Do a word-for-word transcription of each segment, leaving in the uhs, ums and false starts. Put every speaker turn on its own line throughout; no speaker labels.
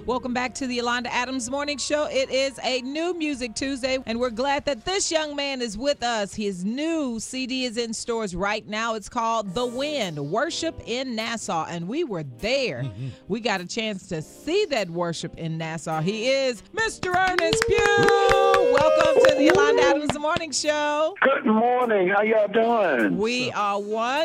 Welcome back to the Yolanda Adams Morning Show. It is a new Music Tuesday, and we're glad that this young man is with us. His new C D is in stores right now. It's called The Wind, Worship in Nassau, and we were there. Mm-hmm. We got a chance to see that worship in Nassau. He is Mister Ernest Pugh. Welcome to the Yolanda Adams Morning Show.
Good morning. How y'all doing?
We are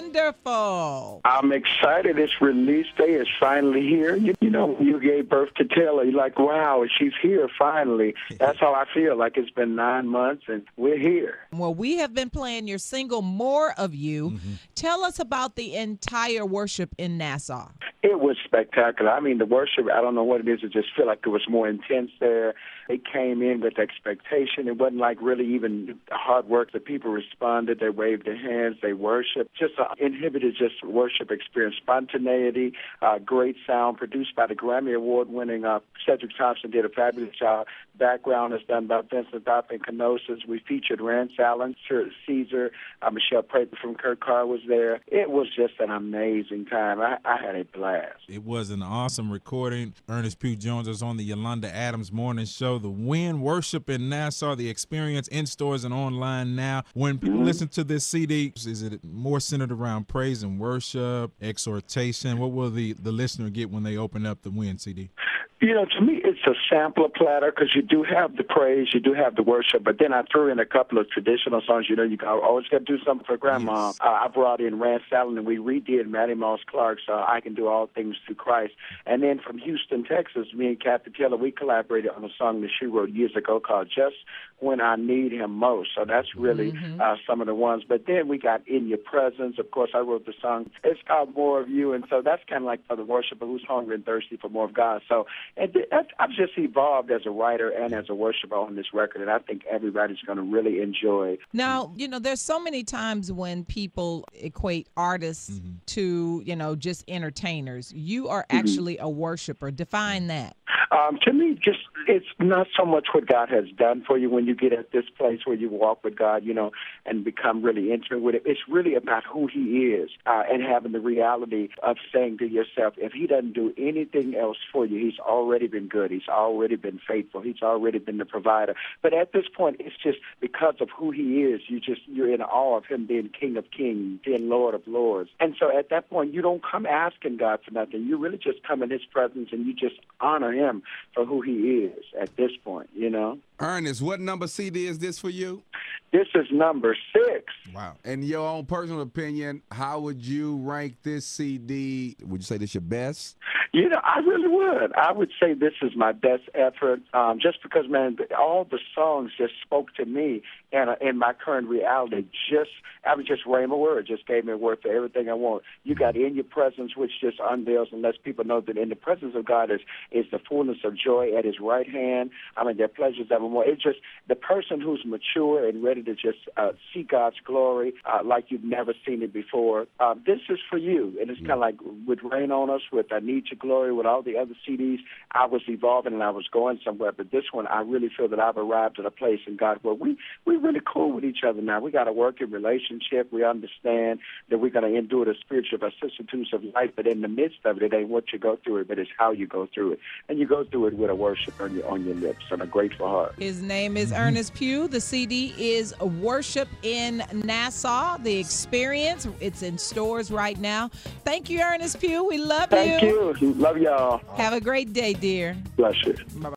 wonderful.
I'm excited. It's release day. It's finally here. You, you know, you gave birth to Taylor. You're like, wow, she's here finally. That's how I feel. Like it's been nine months and we're here.
Well, we have been playing your single, More of You. Mm-hmm. Tell us about the entire worship in Nassau.
It was spectacular. I mean, the worship, I don't know what it is. It just felt like it was more intense there. It came in with expectation. It wasn't like really even hard work. The people responded. They waved their hands. They worshiped. Just an inhibited just worship experience. Spontaneity, uh, great sound, produced by the Grammy Award-winning uh, Cedric Thompson did a fabulous job. Background is done by Vincent Dopp and Kenosis. We featured Rance Allen, Sir Caesar, uh, Michelle Prater from Kurt Carr was there. It was just an amazing time. I, I had a blast.
It was an awesome recording. Ernest Pugh joins us on the Yolanda Adams Morning Show. The Wind, Worship in Nassau, the experience in stores and online now. When people mm-hmm. listen to this C D, is it more centered around praise and worship, exhortation? What will the, the listener get when they open up the Wind C D?
You know, to me, it's a sampler platter because you do have the praise, you do have the worship, but then I threw in a couple of traditional songs. You know, you always got to do something for Grandma. Yes. Uh, I brought in Rance Allen, and we redid Mattie Moss Clark's uh, I Can Do All Things Through Christ. And then from Houston, Texas, me and Kathy Taylor, we collaborated on a song that she wrote years ago called Just When I Need Him Most. So that's really mm-hmm. uh, some of the ones. But then we got In Your Presence. Of course, I wrote the song. It's called More of You, and so that's kind of like for the worshiper who's hungry and thirsty for more of God. So and I've just evolved as a writer and as a worshiper on this record, and I think everybody's going to really enjoy.
Now, you know, there's so many times when people equate artists mm-hmm. to, you know, just entertainers. You are actually mm-hmm. a worshiper. Define that.
Um, to me, just it's not so much what God has done for you when you get at this place where you walk with God, you know, and become really intimate with it. It's really about who He is uh, and having the reality of saying to yourself, if He doesn't do anything else for you, He's already been good. He's already been faithful. He's already been the provider. But at this point, it's just because of who He is. You just you're in awe of Him being King of Kings, being Lord of Lords. And so at that point, you don't come asking God for nothing. You really just come in His presence and you just honor Him for who He is at this point, you know.
Ernest, what number C D is this for you?
This is number six.
Wow. In your own personal opinion, how would you rank this C D? Would you say this your best?
You know, I really would. I would say this is my best effort, um, just because, man, all the songs just spoke to me and uh, in my current reality. Just, I was just rhema word, just gave me a word for everything I want. You got In Your Presence, which just unveils and lets people know that in the presence of God is, is the fullness of joy at His right hand. I mean, there are pleasures evermore. It's just the person who's mature and ready to just uh, see God's glory uh, like you've never seen it before. Uh, this is for you. And it's kind of like with Rain on Us, with I Need Your Glory, with all the other C Ds, I was evolving and I was going somewhere. But this one, I really feel that I've arrived at a place in God where we, we're really cool with each other now. We got a working relationship. We understand that we're going to endure the spiritual vicissitudes of life. But in the midst of it, it ain't what you go through it, but it's how you go through it. And you go through it with a worship on your, on your lips and a grateful heart.
His name is Ernest Pugh. The C D is Worship in Nassau. The Experience. It's in stores right now. Thank you, Ernest Pugh. We love
Thank
you.
Thank you. Love y'all.
Have a great day, dear.
Bless you.
Bye-bye.